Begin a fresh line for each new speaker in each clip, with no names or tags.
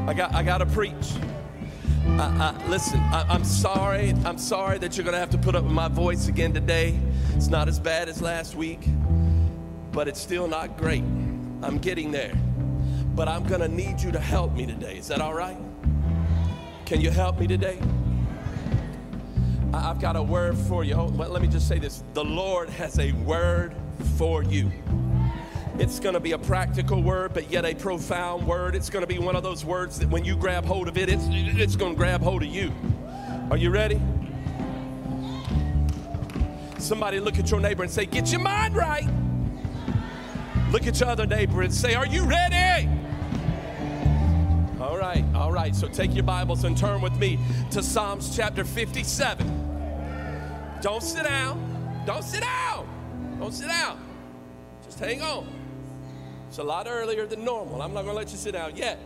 I got to preach. Listen, I'm sorry that you're going to have to put up with my voice again today. It's not as bad as last week, but it's still not great. I'm getting there. But I'm going to need you to help me today. Is that all right? Can you help me today? I've got a word for you. Let me just say this. The Lord has a word for you. It's going to be a practical word, but yet a profound word. It's going to be one of those words that when you grab hold of it, it's going to grab hold of you. Are you ready? Somebody look at your neighbor and say, get your mind right. Look at your other neighbor and say, are you ready? All right. So take your Bibles and turn with me to Psalms chapter 57. Don't sit down. Don't sit down. Don't sit down. Just hang on. It's a lot earlier than normal. I'm not going to let you sit down yet.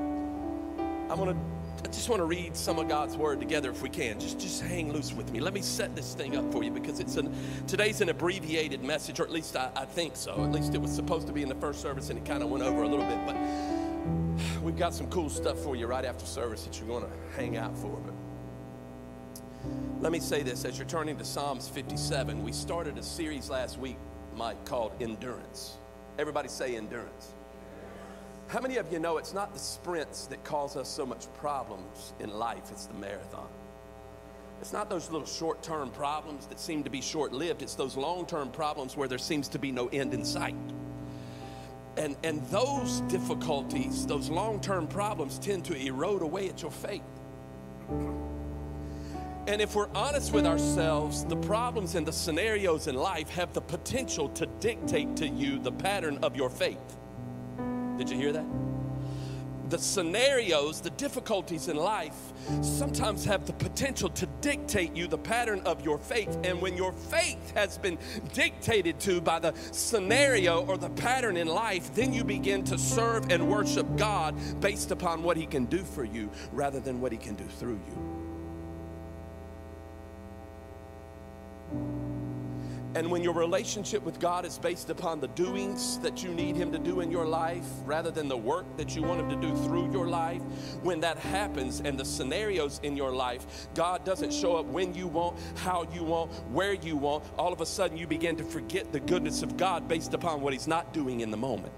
I just want to read some of God's word together if we can. Just hang loose with me. Let me set this thing up for you because today's an abbreviated message, or at least I think so. At least it was supposed to be in the first service and it kind of went over a little bit. But we've got some cool stuff for you right after service that you're going to hang out for. But let me say this. As you're turning to Psalms 57, we started a series last week, Mike, called Endurance. Everybody say endurance. How many of you know it's not the sprints that cause us so much problems in life, it's the marathon. It's not those little short-term problems that seem to be short-lived. It's those long-term problems where there seems to be no end in sight. And those difficulties, those long-term problems tend to erode away at your faith. And if we're honest with ourselves, the problems and the scenarios in life have the potential to dictate to you the pattern of your faith. Did you hear that? The scenarios, the difficulties in life sometimes have the potential to dictate you the pattern of your faith. And when your faith has been dictated to by the scenario or the pattern in life, then you begin to serve and worship God based upon what He can do for you rather than what He can do through you. And when your relationship with God is based upon the doings that you need Him to do in your life rather than the work that you want Him to do through your life, when that happens and the scenarios in your life, God doesn't show up when you want, how you want, where you want, all of a sudden you begin to forget the goodness of God based upon what He's not doing in the moment.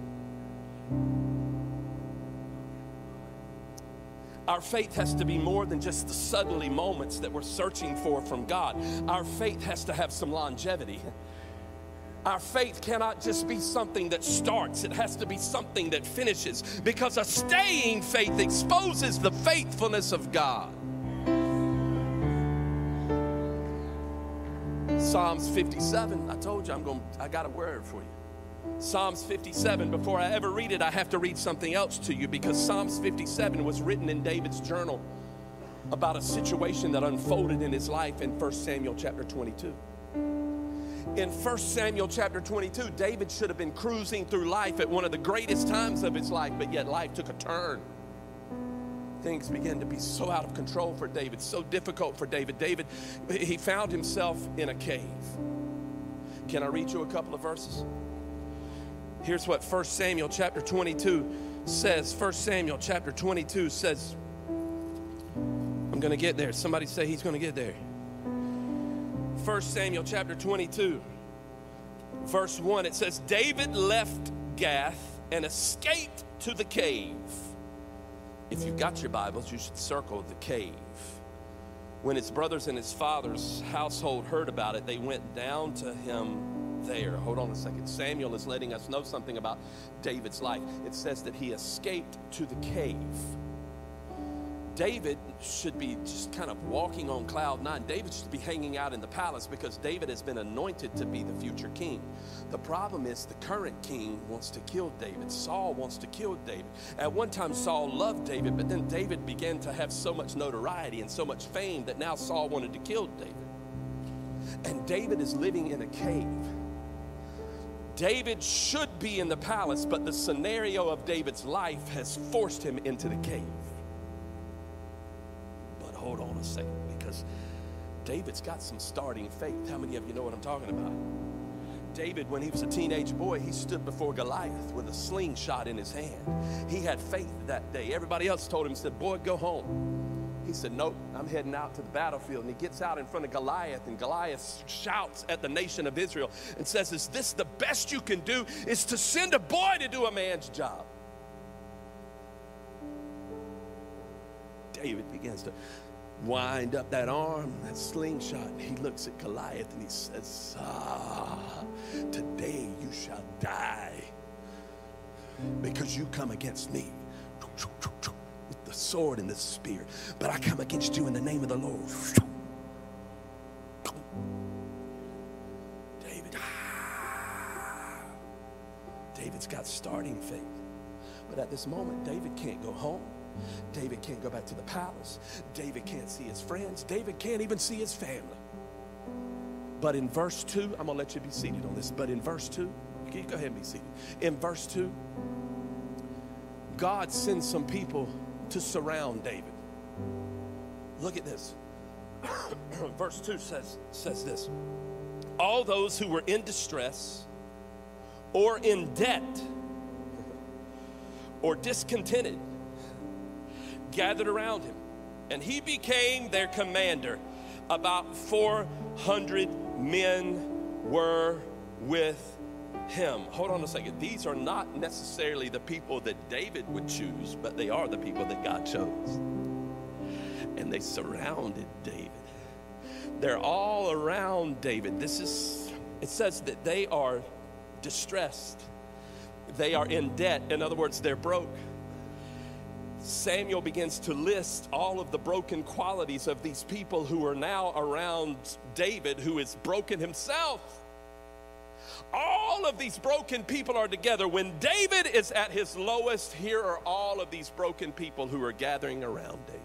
Our faith has to be more than just the suddenly moments that we're searching for from God. Our faith has to have some longevity. Our faith cannot just be something that starts. It has to be something that finishes, because a staying faith exposes the faithfulness of God. Psalms 57, I told you I got a word for you. Psalms 57, before I ever read it, I have to read something else to you, because Psalms 57 was written in David's journal about a situation that unfolded in his life in 1 Samuel chapter 22. In 1 Samuel chapter 22, David should have been cruising through life at one of the greatest times of his life, but yet life took a turn. Things began to be so out of control for David, so difficult for David. David, he found himself in a cave. Can I read you a couple of verses? Here's what 1 Samuel chapter 22 says. 1 Samuel chapter 22 says, I'm going to get there. Somebody say he's going to get there. 1 Samuel chapter 22, verse 1, it says, David left Gath and escaped to the cave. If you've got your Bibles, you should circle the cave. When his brothers and his father's household heard about it, they went down to him there. Hold on a second. Samuel is letting us know something about David's life. It says that he escaped to the cave. David should be just kind of walking on cloud nine. David should be hanging out in the palace because David has been anointed to be the future king. The problem is the current king wants to kill David. Saul wants to kill David. At one time, Saul loved David, but then David began to have so much notoriety and so much fame that now Saul wanted to kill David. And David is living in a cave. David should be in the palace, but the scenario of David's life has forced him into the cave. But hold on a second, because David's got some starting faith. How many of you know what I'm talking about? David, when he was a teenage boy, he stood before Goliath with a slingshot in his hand. He had faith that day. Everybody else told him, said, boy, go home. He said, nope, I'm heading out to the battlefield. And he gets out in front of Goliath, and Goliath shouts at the nation of Israel and says, is this the best you can do, is to send a boy to do a man's job? David begins to wind up that arm, that slingshot, and he looks at Goliath and he says, today you shall die because you come against me with the sword and the spear, but I come against you in the name of the Lord. David's got starting faith, but at this moment David can't go home. David can't go back to the palace. David can't see his friends. David can't even see his family. But in verse 2, I'm going to let you be seated on this, but in verse 2, you go ahead and be seated. In verse 2, God sends some people to surround David. Look at this. Verse 2 says this. All those who were in distress or in debt or discontented gathered around him, and he became their commander. About 400 men were with him. Hold on a second. These are not necessarily the people that David would choose, but they are the people that God chose. And they surrounded David. They're all around David. It says that they are distressed. They are in debt. In other words, they're broke. Samuel begins to list all of the broken qualities of these people who are now around David, who is broken himself. All of these broken people are together. When David is at his lowest, here are all of these broken people who are gathering around David.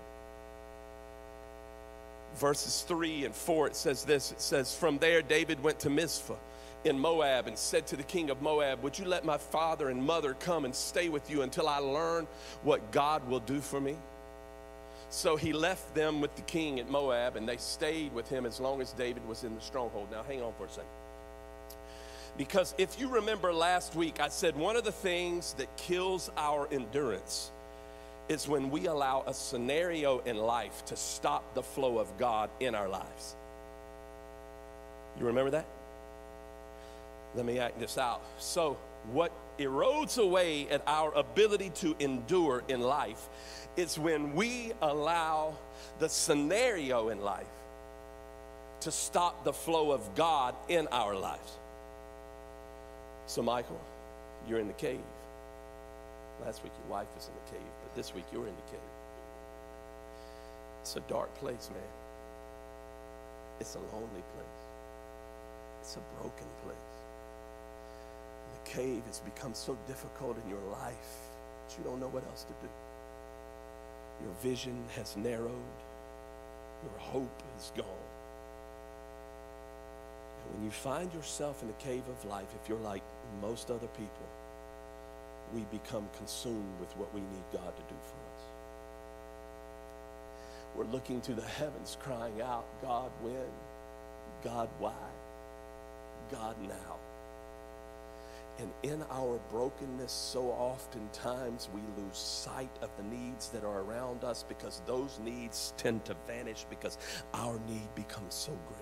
Verses 3 and 4, it says this. It says, from there David went to Mizpah in Moab and said to the king of Moab, would you let my father and mother come and stay with you until I learn what God will do for me? So he left them with the king at Moab, and they stayed with him as long as David was in the stronghold. Now hang on for a second. Because if you remember last week, I said one of the things that kills our endurance is when we allow a scenario in life to stop the flow of God in our lives. You remember that? Let me act this out. So what erodes away at our ability to endure in life is when we allow the scenario in life to stop the flow of God in our lives. So Michael, you're in the cave. Last week your wife was in the cave, but this week you're in the cave. It's a dark place, man. It's a lonely place. It's a broken place. The cave has become so difficult in your life that you don't know what else to do. Your vision has narrowed. Your hope is gone. And when you find yourself in the cave of life, if you're like most other people, we become consumed with what we need God to do for us. We're looking to the heavens crying out, God, when? God, why? God, now. And in our brokenness, so oftentimes we lose sight of the needs that are around us, because those needs tend to vanish because our need becomes so great.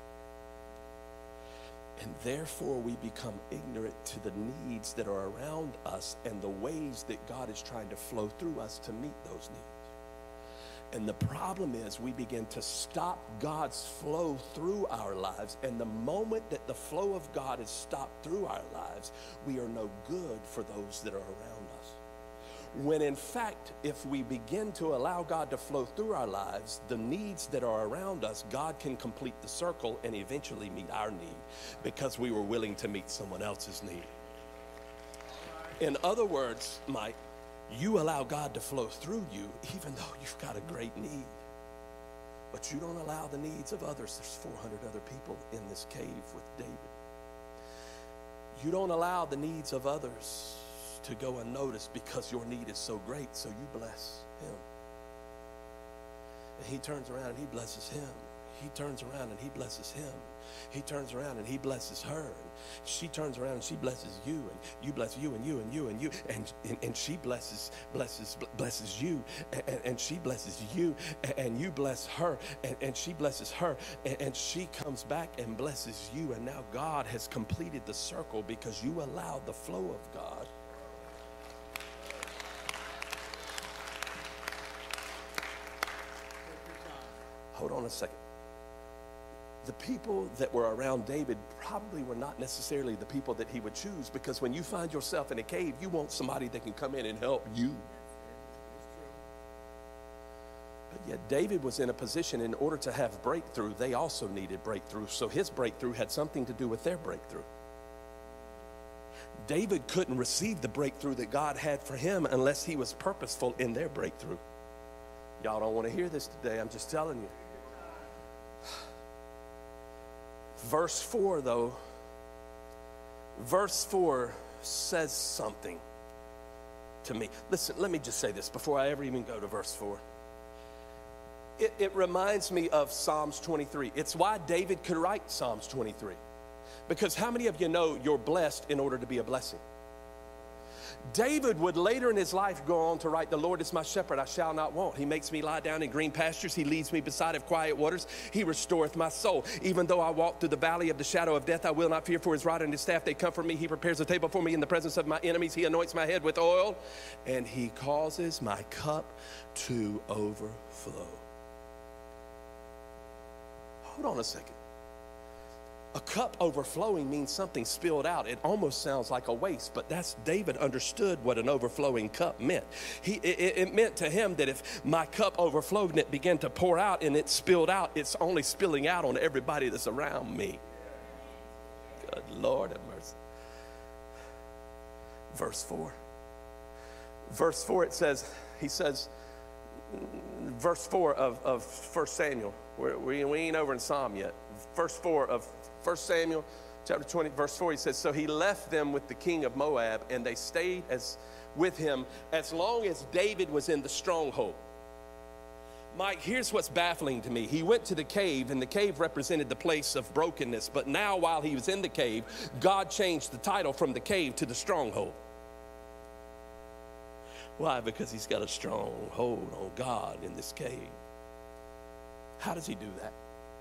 And therefore we become ignorant to the needs that are around us and the ways that God is trying to flow through us to meet those needs. And the problem is we begin to stop God's flow through our lives. And the moment that the flow of God is stopped through our lives, we are no good for those that are around us. When in fact, if we begin to allow God to flow through our lives, the needs that are around us, God can complete the circle and eventually meet our need, because we were willing to meet someone else's need. In other words, Mike, you allow God to flow through you even though you've got a great need. But you don't allow the needs of others. There's 400 other people in this cave with David. You don't allow the needs of others to go unnoticed because your need is so great, so you bless him. And he turns around and he blesses him. he turns around and he blesses him. He turns around and he blesses her. And she turns around and she blesses you, and you bless you and you and you and you, and she blesses you, and she blesses you, and you bless her, and she blesses her, and she comes back and blesses you, and now God has completed the circle because you allowed the flow of God. Hold on a second. The people that were around David probably were not necessarily the people that he would choose, because when you find yourself in a cave, you want somebody that can come in and help you. But yet David was in a position, in order to have breakthrough, they also needed breakthrough. So his breakthrough had something to do with their breakthrough. David couldn't receive the breakthrough that God had for him unless he was purposeful in their breakthrough. Y'all don't want to hear this today. I'm just telling you. Verse 4, though, verse 4 says something to me. Listen, let me just say this before I ever even go to verse 4. It reminds me of Psalms 23. It's why David could write Psalms 23. Because how many of you know you're blessed in order to be a blessing? David would later in his life go on to write, "The Lord is my shepherd, I shall not want. He makes me lie down in green pastures. He leads me beside of quiet waters. He restoreth my soul. Even though I walk through the valley of the shadow of death, I will not fear, for his rod and his staff, they comfort me. He prepares a table for me in the presence of my enemies. He anoints my head with oil, and he causes my cup to overflow." Hold on a second. A cup overflowing means something spilled out. It almost sounds like a waste, but David understood what an overflowing cup meant. It meant to him that if my cup overflowed and it began to pour out and it spilled out, it's only spilling out on everybody that's around me. Good Lord have mercy. Verse 4. Verse 4, verse 4 of 1 Samuel. We ain't over in Psalm yet. Verse 4 of 1 Samuel chapter 20, verse 4, he says, "So he left them with the king of Moab, and they stayed with him as long as David was in the stronghold." Mike, here's what's baffling to me. He went to the cave, and the cave represented the place of brokenness. But now, while he was in the cave, God changed the title from the cave to the stronghold. Why? Because he's got a strong hold on God in this cave. How does he do that?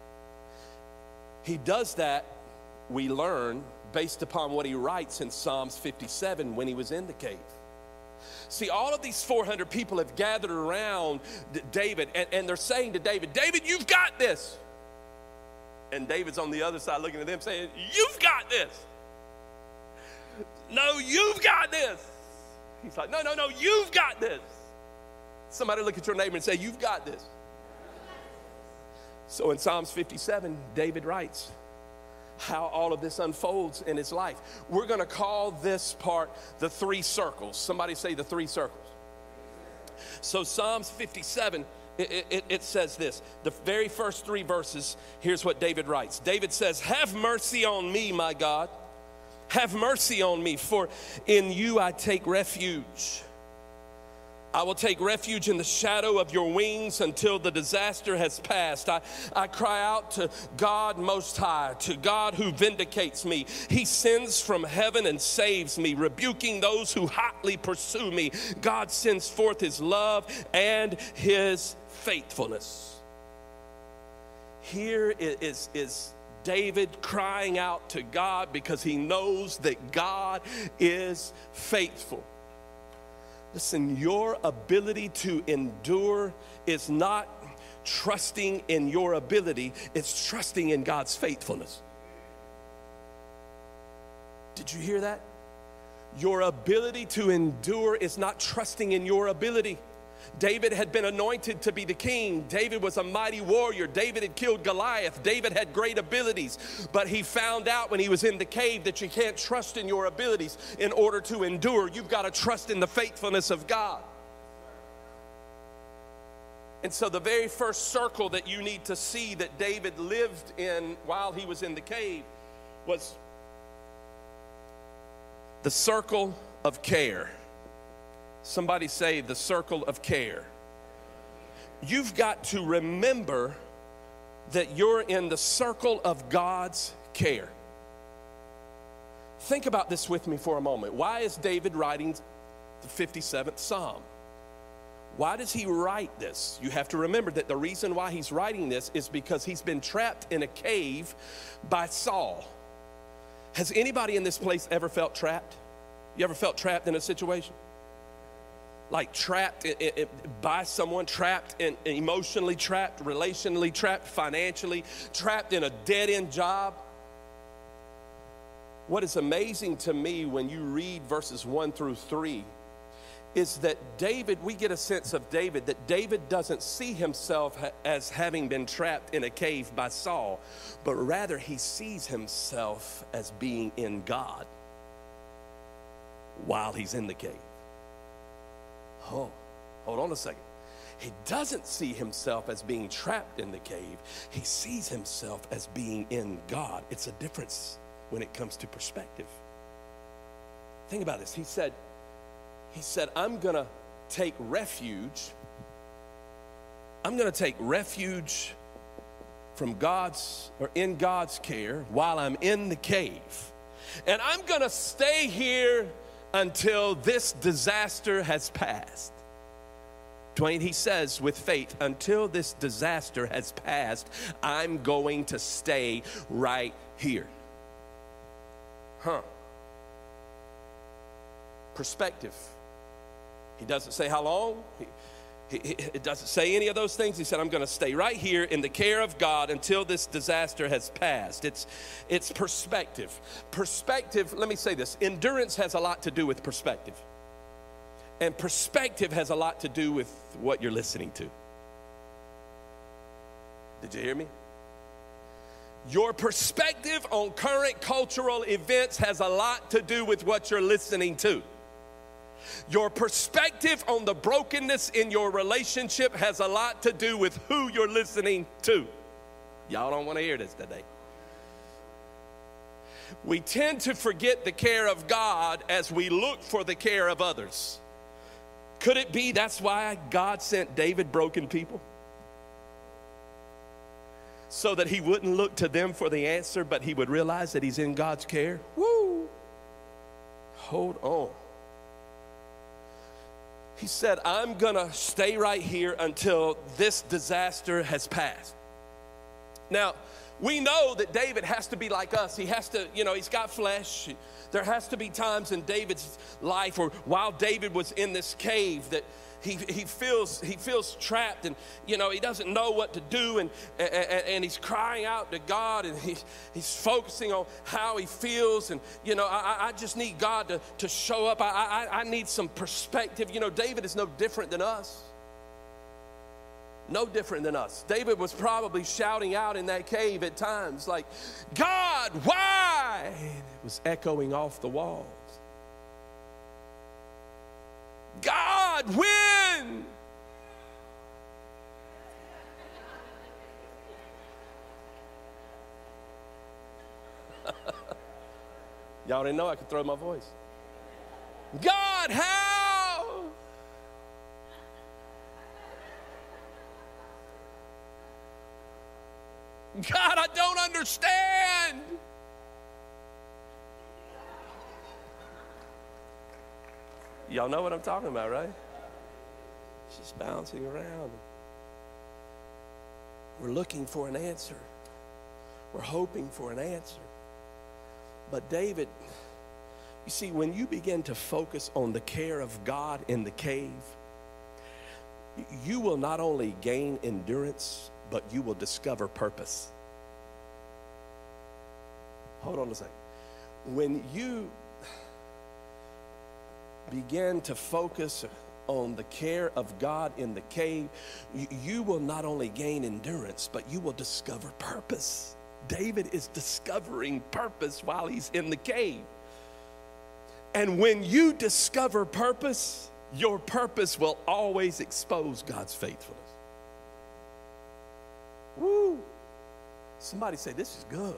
He does that, we learn, based upon what he writes in Psalms 57 when he was in the cave. See, all of these 400 people have gathered around David, and they're saying to David, "David, you've got this." And David's on the other side looking at them saying, "You've got this." "No, you've got this." He's like, no, you've got this. Somebody look at your neighbor and say, "You've got this." So in Psalms 57, David writes how all of this unfolds in his life. We're going to call this part the three circles. Somebody say the three circles. So Psalms 57, it says this. The very first three verses, here's what David writes. David says, "Have mercy on me, my God. Have mercy on me, for in you I take refuge. I will take refuge in the shadow of your wings until the disaster has passed. I cry out to God Most High, to God who vindicates me. He sends from heaven and saves me, rebuking those who hotly pursue me. God sends forth his love and his faithfulness." Here is David crying out to God because he knows that God is faithful. Listen, your ability to endure is not trusting in your ability, it's trusting in God's faithfulness. Did you hear that? Your ability to endure is not trusting in your ability. David had been anointed to be the king. David was a mighty warrior. David had killed Goliath. David had great abilities. But he found out when he was in the cave that you can't trust in your abilities in order to endure. You've got to trust in the faithfulness of God. And so the very first circle that you need to see that David lived in while he was in the cave was the circle of care. Somebody say the circle of care. You've got to remember that you're in the circle of God's care. Think about this with me for a moment. Why is David writing the 57th Psalm? Why does he write this? You have to remember that the reason why he's writing this is because he's been trapped in a cave by Saul. Has anybody in this place ever felt trapped? You ever felt trapped in a situation? Like trapped by someone, trapped in emotionally trapped, relationally trapped, financially trapped in a dead-end job? What is amazing to me when you read verses 1 through 3 is that David, we get a sense of David, that David doesn't see himself as having been trapped in a cave by Saul, but rather he sees himself as being in God while he's in the cave. Oh, hold on a second. He doesn't see himself as being trapped in the cave. He sees himself as being in God. It's a difference when it comes to perspective. Think about this. He said, I'm going to take refuge. I'm going to take refuge from in God's care while I'm in the cave. And I'm going to stay here until this disaster has passed. Dwayne, he says with faith, until this disaster has passed, I'm going to stay right here. Perspective. He doesn't say how long. It doesn't say any of those things. He said, I'm going to stay right here in the care of God until this disaster has passed. It's perspective. Perspective, let me say this. Endurance has a lot to do with perspective. And perspective has a lot to do with what you're listening to. Did you hear me? Your perspective on current cultural events has a lot to do with what you're listening to. Your perspective on the brokenness in your relationship has a lot to do with who you're listening to. Y'all don't want to hear this today. We tend to forget the care of God as we look for the care of others. Could it be that's why God sent David broken people? So that he wouldn't look to them for the answer, but he would realize that he's in God's care? Woo! Hold on. He said, I'm going to stay right here until this disaster has passed. Now, we know that David has to be like us. He has to, he's got flesh. There has to be times in David's life or while David was in this cave that he feels trapped and, he doesn't know what to do and he's crying out to God and he's focusing on how he feels and, I just need God to show up. I need some perspective. David is no different than us. No different than us. David was probably shouting out in that cave at times like, God, why? And it was echoing off the walls. God, when? Y'all didn't know I could throw my voice. God, how? God, I don't understand. Y'all know what I'm talking about, right? It's just bouncing around. We're looking for an answer. We're hoping for an answer. But David, you see, when you begin to focus on the care of God in the cave, you will not only gain endurance, but you will discover purpose. Hold on a second. When you begin to focus on the care of God in the cave, you will not only gain endurance, but you will discover purpose. David is discovering purpose while he's in the cave. And when you discover purpose, your purpose will always expose God's faithfulness. Woo! Somebody say, this is good.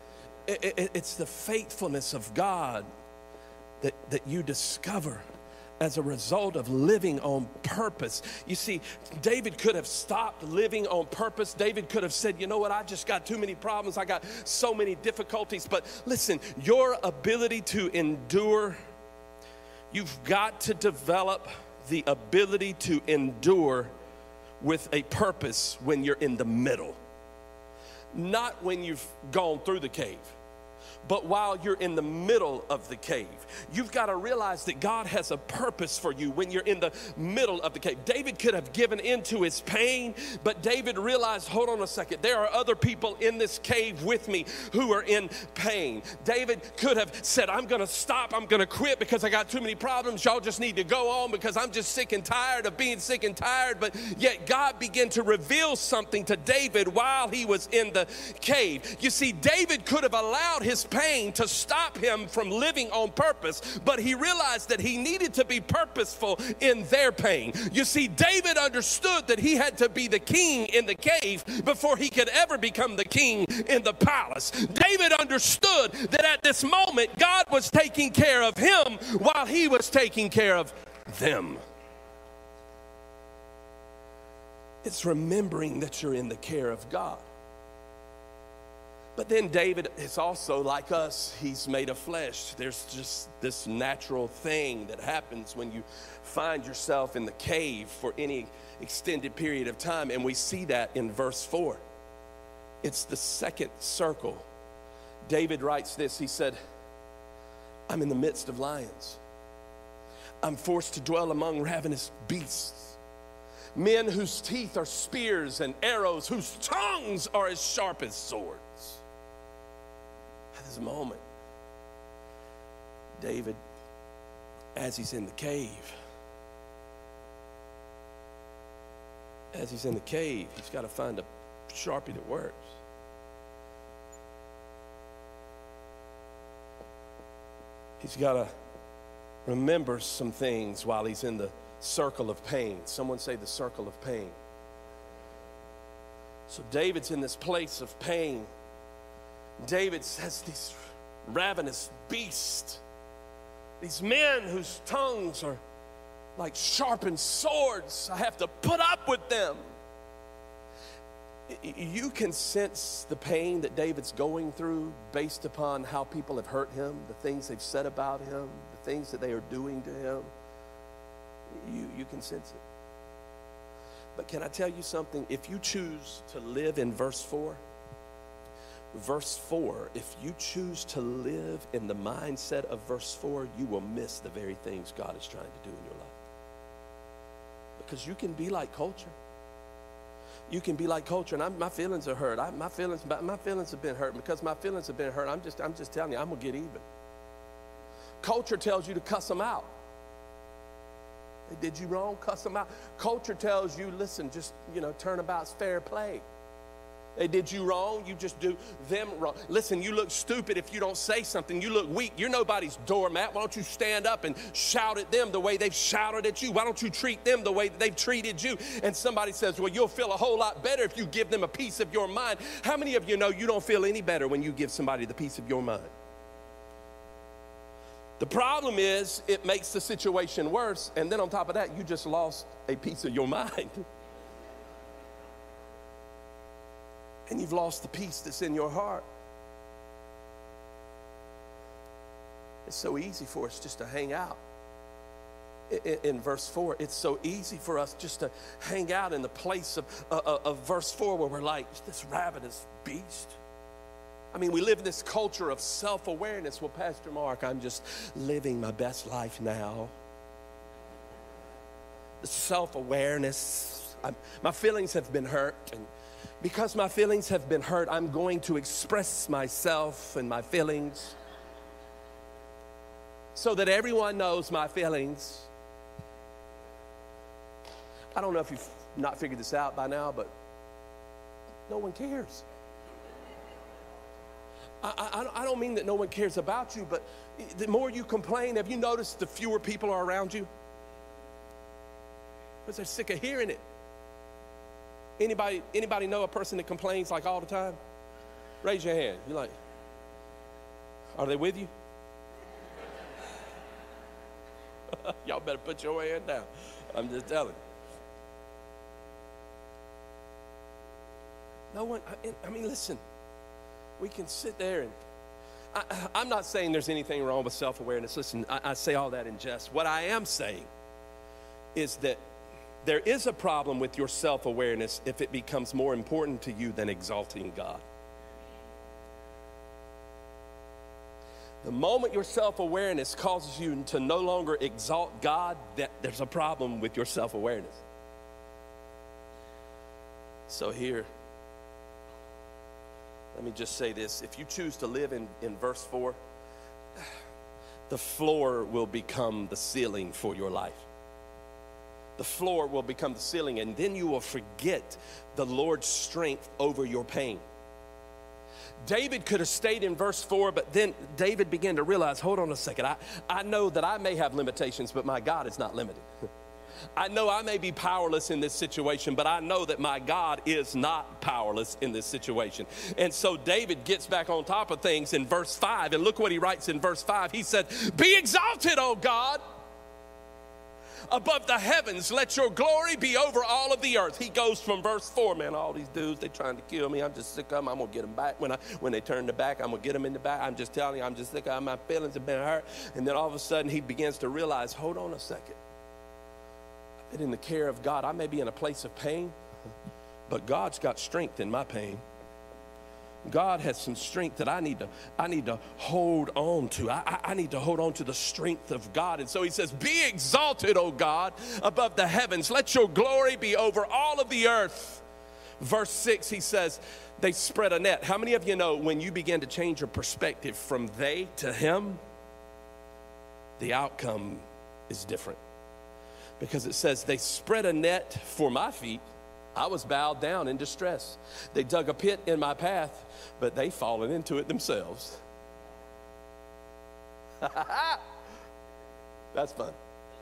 It's the faithfulness of God that you discover as a result of living on purpose. You see, David could have stopped living on purpose. David could have said, you know what, I just got too many problems. I got so many difficulties. But listen, your ability to endure, you've got to develop the ability to endure with a purpose when you're in the middle. Not when you've gone through the cave, but while you're in the middle of the cave. You've got to realize that God has a purpose for you when you're in the middle of the cave. David could have given in to his pain, but David realized, hold on a second, there are other people in this cave with me who are in pain. David could have said, I'm going to stop, I'm going to quit because I got too many problems. Y'all just need to go on because I'm just sick and tired of being sick and tired. But yet God began to reveal something to David while he was in the cave. You see, David could have allowed his pain to stop him from living on purpose, but he realized that he needed to be purposeful in their pain. You see, David understood that he had to be the king in the cave before he could ever become the king in the palace. David understood that at this moment, God was taking care of him while he was taking care of them. It's remembering that you're in the care of God. But then David is also like us. He's made of flesh. There's just this natural thing that happens when you find yourself in the cave for any extended period of time. And we see that in verse 4. It's the second circle. David writes this. He said, I'm in the midst of lions. I'm forced to dwell among ravenous beasts. Men whose teeth are spears and arrows, whose tongues are as sharp as swords. At this moment, David, as he's in the cave, he's got to find a Sharpie that works. He's got to remember some things while he's in the circle of pain. Someone say the circle of pain. So David's in this place of pain. David has these ravenous beasts, these men whose tongues are like sharpened swords. I have to put up with them. You can sense the pain that David's going through based upon how people have hurt him, the things they've said about him, the things that they are doing to him. You can sense it. But can I tell you something? If you choose to live in verse 4, if you choose to live in the mindset of verse 4, you will miss the very things God is trying to do in your life. Because you can be like culture. You can be like culture, and my feelings are hurt. My feelings have been hurt. Because my feelings have been hurt, I'm just telling you, I'm going to get even. Culture tells you to cuss them out. They did you wrong, cuss them out. Culture tells you, listen, just, turnabout's fair play. They did you wrong, you just do them wrong. Listen, you look stupid if you don't say something. You look weak. You're nobody's doormat. Why don't you stand up and shout at them the way they've shouted at you? Why don't you treat them the way that they've treated you? And somebody says, well, you'll feel a whole lot better if you give them a piece of your mind. How many of you know you don't feel any better when you give somebody the piece of your mind? The problem is it makes the situation worse, and then on top of that, you just lost a piece of your mind. And you've lost the peace that's in your heart. It's so easy for us just to hang out. In verse 4, it's so easy for us just to hang out in the place of verse 4 where we're like, this ravenous beast. I mean, we live in this culture of self-awareness. Well, Pastor Mark, I'm just living my best life now. The self-awareness. My feelings have been hurt, and because my feelings have been hurt, I'm going to express myself and my feelings so that everyone knows my feelings. I don't know if you've not figured this out by now, but no one cares. I don't mean that no one cares about you, but the more you complain, have you noticed the fewer people are around you? Because they're sick of hearing it. Anybody know a person that complains like all the time? Raise your hand. You're like, are they with you? Y'all better put your hand down. I'm just telling you. No one, I mean, listen, we can sit there and, I'm not saying there's anything wrong with self-awareness. Listen, I say all that in jest. What I am saying is that there is a problem with your self-awareness if it becomes more important to you than exalting God. The moment your self-awareness causes you to no longer exalt God, there's a problem with your self-awareness. So here, let me just say this. If you choose to live in verse 4, the floor will become the ceiling for your life. The floor will become the ceiling, and then you will forget the Lord's strength over your pain. David could have stayed in verse 4, but then David began to realize, hold on a second, I know that I may have limitations, but my God is not limited. I know I may be powerless in this situation, but I know that my God is not powerless in this situation. And so David gets back on top of things in verse 5, and look what he writes in verse 5. He said, "Be exalted, O God, above the heavens. Let your glory be over all of the earth." He goes from verse 4, man, all these dudes, they trying to kill me. I'm just sick of them. I'm going to get them back. When they turn the back, I'm going to get them in the back. I'm just telling you, I'm just sick of them. My feelings have been hurt. And then all of a sudden, he begins to realize, hold on a second. I've been in the care of God. I may be in a place of pain, but God's got strength in my pain. God has some strength that I need to hold on to. I need to hold on to the strength of God. And so he says, "Be exalted, O God, above the heavens. Let your glory be over all of the earth." Verse 6, he says, they spread a net. How many of you know when you begin to change your perspective from they to him, the outcome is different? Because it says, they spread a net for my feet. I was bowed down in distress. They dug a pit in my path, but they fallen into it themselves. That's fun.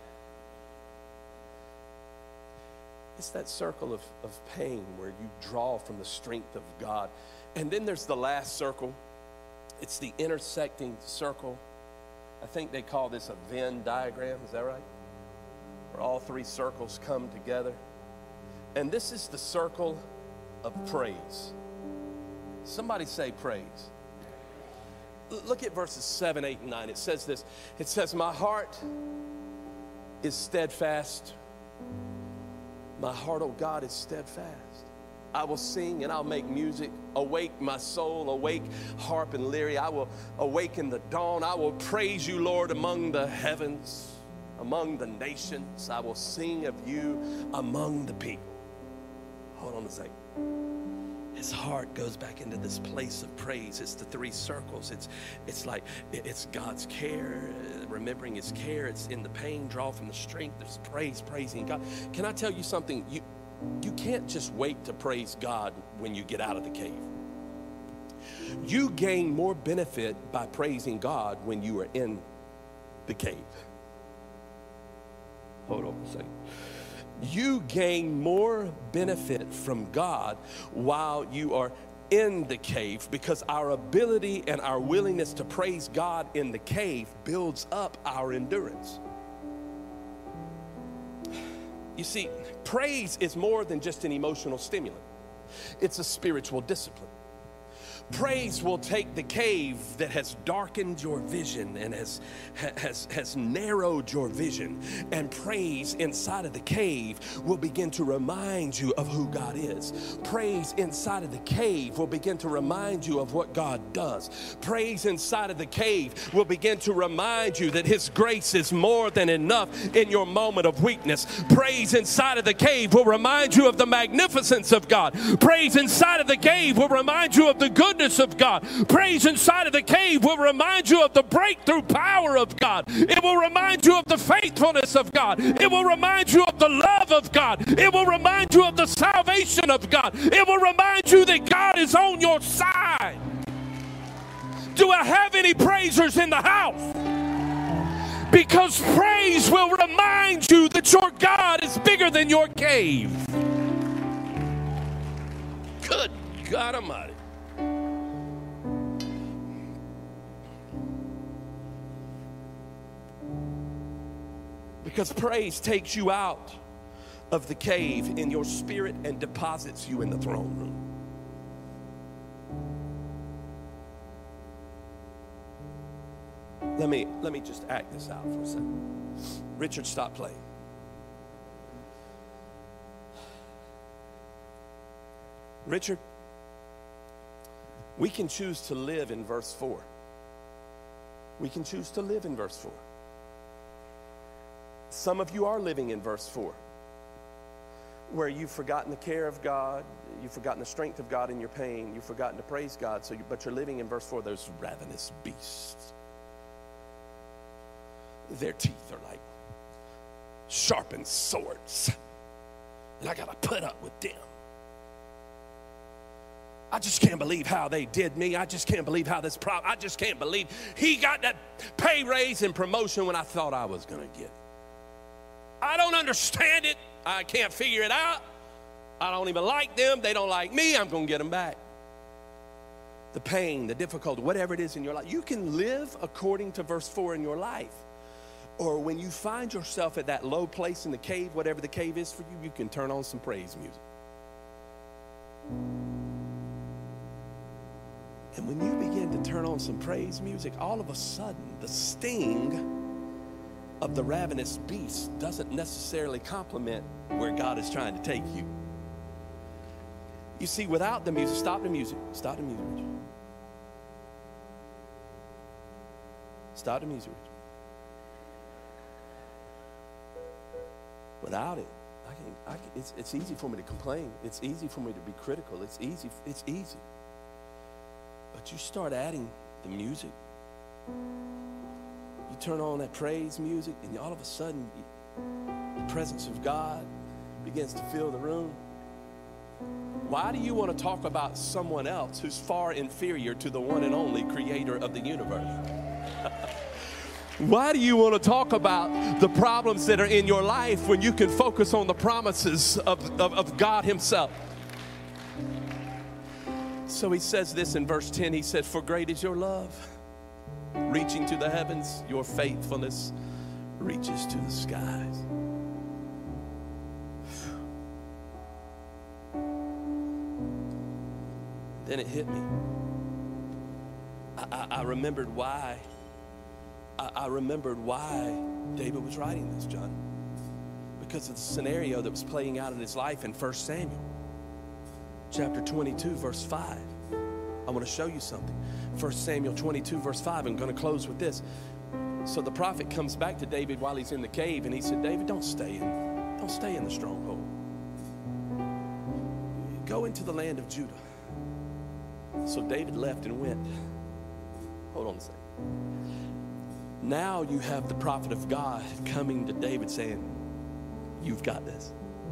It's that circle of pain where you draw from the strength of God. And then there's the last circle. It's the intersecting circle. I think they call this a Venn diagram. Is that right? Where all three circles come together. And this is the circle of praise. Somebody say praise. Look at verses 7, 8, and 9. It says this. It says, "My heart is steadfast. My heart, oh God, is steadfast. I will sing and I'll make music. Awake my soul, awake harp and lyre. I will awaken the dawn. I will praise you, Lord, among the heavens, among the nations. I will sing of you among the people." Hold on a second. His heart goes back into this place of praise. It's the three circles. It's like it's God's care, remembering his care. It's in the pain, draw from the strength. There's praise, praising God. Can I tell you something? You can't just wait to praise God when you get out of the cave. You gain more benefit by praising God when you are in the cave. Hold on a second. You gain more benefit from God while you are in the cave, because our ability and our willingness to praise God in the cave builds up our endurance. You see, praise is more than just an emotional stimulant. It's a spiritual discipline. Praise will take the cave that has darkened your vision and has narrowed your vision, and praise inside of the cave will begin to remind you of who God is. Praise inside of the cave will begin to remind you of what God does. Praise inside of the cave will begin to remind you that his grace is more than enough in your moment of weakness. Praise inside of the cave will remind you of the magnificence of God. Praise inside of the cave will remind you of the goodness of God. Praise inside of the cave will remind you of the breakthrough power of God. It will remind you of the faithfulness of God. It will remind you of the love of God. It will remind you of the salvation of God. It will remind you that God is on your side. Do I have any praisers in the house? Because praise will remind you that your God is bigger than your cave. Good God Almighty. Because praise takes you out of the cave in your spirit and deposits you in the throne room. Let me just act this out for a second. Richard, stop playing. Richard, we can choose to live in verse 4. We can choose to live in verse 4. Some of you are living in verse 4, where you've forgotten the care of God, you've forgotten the strength of God in your pain, you've forgotten to praise God, but you're living in verse 4, those ravenous beasts. Their teeth are like sharpened swords, and I got to put up with them. I just can't believe how they did me. I just can't believe how this problem, I just can't believe he got that pay raise and promotion when I thought I was going to get it. I don't understand it. I can't figure it out. I don't even like them. They don't like me. I'm going to get them back. The pain, the difficulty, whatever it is in your life, you can live according to verse 4 in your life. Or when you find yourself at that low place in the cave, whatever the cave is for you, you can turn on some praise music. And when you begin to turn on some praise music, all of a sudden, the sting of the ravenous beast doesn't necessarily complement where God is trying to take you. You see, without the music, stop the music, Richard. Stop the music, Richard. Without it, it's easy for me to complain. It's easy for me to be critical. It's easy. But you start adding the music. You turn on that praise music, and all of a sudden, the presence of God begins to fill the room. Why do you want to talk about someone else who's far inferior to the one and only creator of the universe? Why do you want to talk about the problems that are in your life when you can focus on the promises of God himself? So he says this in verse 10. He said, for great is your love, reaching to the heavens. Your faithfulness reaches to the skies. Then it hit me. I remembered why. I remembered why David was writing this, John. Because of the scenario that was playing out in his life in 1 Samuel. Chapter 22, verse 5. I want to show you something. 1 Samuel 22, verse 5. I'm going to close with this. So the prophet comes back to David while he's in the cave, and he said, David, don't stay in the stronghold. Go into the land of Judah. So David left and went. Hold on a second. Now you have the prophet of God coming to David saying, you've got this.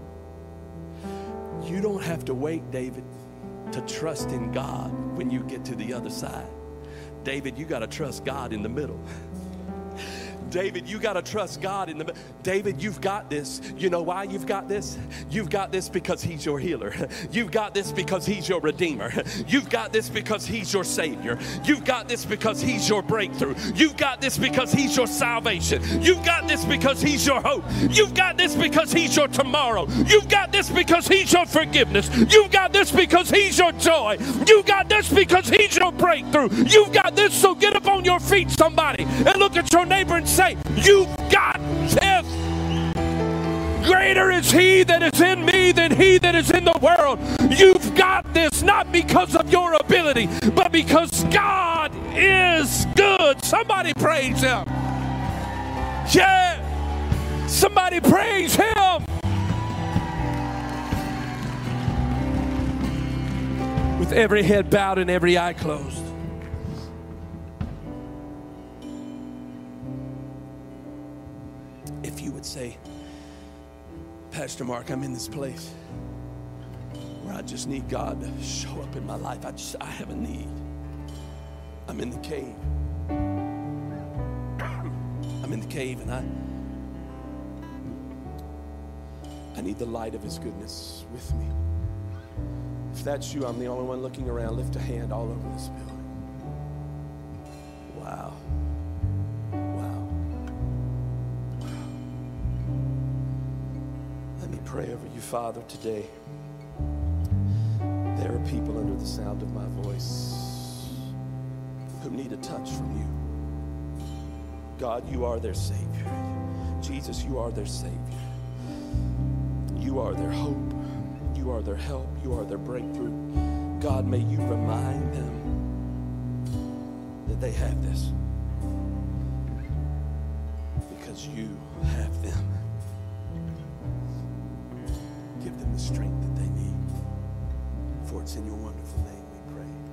You don't have to wait, David, to trust in God when you get to the other side. David, you got to trust God in the middle. David, you got to trust God in the middle. David, you've got this. You know why you've got this? You've got this because he's your healer. You've got this because he's your redeemer. You've got this because he's your savior. You've got this because he's your breakthrough. You've got this because he's your salvation. You've got this because he's your hope. You've got this because he's your tomorrow. You've got this because he's your forgiveness. You've got this because he's your joy. You've got this because he's your breakthrough. You've got this, so get up on your feet, somebody, and look at your neighbor and say, you've got this. Greater is he that is in me than he that is in the world. You've got this, not because of your ability, but because God is good. Somebody praise him. Yeah. Somebody praise him. With every head bowed and every eye closed. If you would say, Pastor Mark, I'm in this place where I just need God to show up in my life. I have a need. I'm in the cave. I'm in the cave, and I need the light of his goodness with me. If that's you, I'm the only one looking around. Lift a hand all over this building. Wow. Wow. pray over you, Father, today. There are people under the sound of my voice who need a touch from you. God, you are their Savior. Jesus, you are their Savior. You are their hope. You are their help. You are their breakthrough. God, may you remind them that they have this because you have them. Give them the strength that they need. For it's in your wonderful name we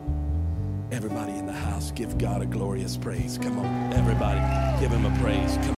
pray. Everybody in the house, give God a glorious praise. Come on, everybody, give him a praise. Come